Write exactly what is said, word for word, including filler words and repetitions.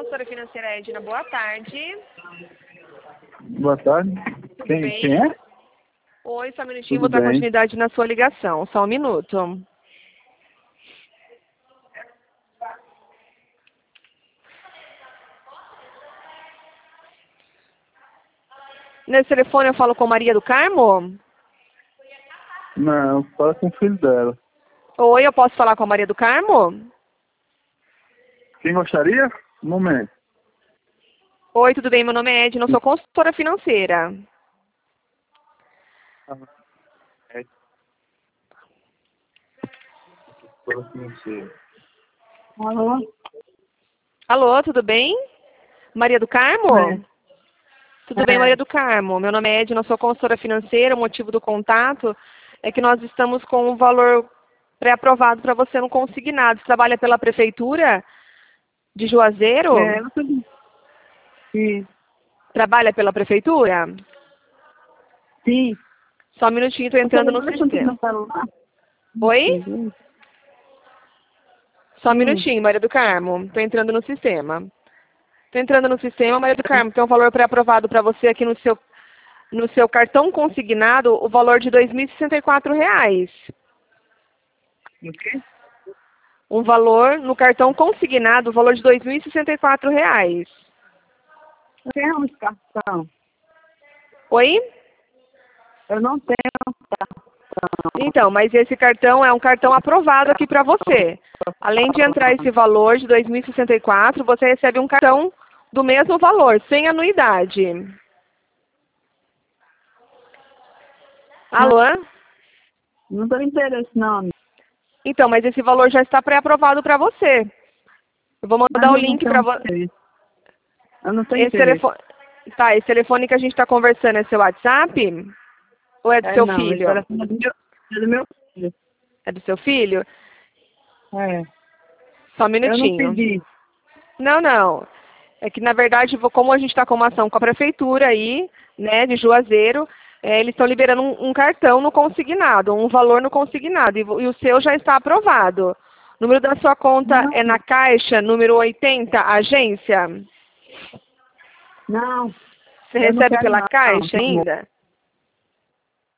consultora financeira Edna, boa tarde. Boa tarde. Tudo Quem, bem? quem é? Oi, só um minutinho, Tudo vou dar bem. continuidade na sua ligação. Só um minuto. Nesse telefone eu falo com Maria do Carmo? Não, fala com o filho dela. Oi, eu posso falar com a Maria do Carmo? Quem gostaria? Um momento. Oi, tudo bem? Meu nome é Edna, eu sou consultora financeira. É. Alô? Alô, tudo bem? Maria do Carmo? É. Tudo É. bem, Maria do Carmo? Meu nome é Edna, eu sou consultora financeira. O motivo do contato é que nós estamos com um valor pré-aprovado para você no consignado. Você trabalha pela prefeitura de Juazeiro? É, eu tô... Sim. Trabalha pela prefeitura? Sim. Só um minutinho, estou entrando no Deixa eu sistema. no celular. Oi? Sim. Só um Sim. minutinho, Maria do Carmo. Estou entrando no sistema. Estou entrando no sistema, Maria do Carmo. Tem um valor pré-aprovado para você aqui no seu, no seu cartão consignado, o valor de dois mil e sessenta e quatro reais. O quê? Um valor no cartão consignado, o valor de dois mil e sessenta e quatro reais. Eu tenho um cartão. Oi? Eu não tenho cartão. Então, mas esse cartão é um cartão aprovado aqui para você. Além de entrar esse valor de dois mil e sessenta e quatro, você recebe um cartão do mesmo valor, sem anuidade. Alô? Não tenho interesse, não. Então, mas esse valor já está pré-aprovado para você. Eu vou Mas mandar o eu não link tenho para você. interesse. Eu não tenho Esse interesse. telefone... Tá, esse telefone que a gente está conversando é seu WhatsApp? Ou é do É, seu não. Esse filho? telefone é do meu, é do meu filho. É do seu filho? É. Só um Eu não minutinho. pedi. Não, não. É que, na verdade, vou- como a gente está com uma ação com a prefeitura aí, né, de Juazeiro, é, eles estão liberando um, um cartão no consignado, um valor no consignado, e, vo- e o seu já está aprovado. O número da sua conta Não. é na Caixa, número oitenta, agência? Não. Você Eu não recebe quero, pela não. Caixa ainda?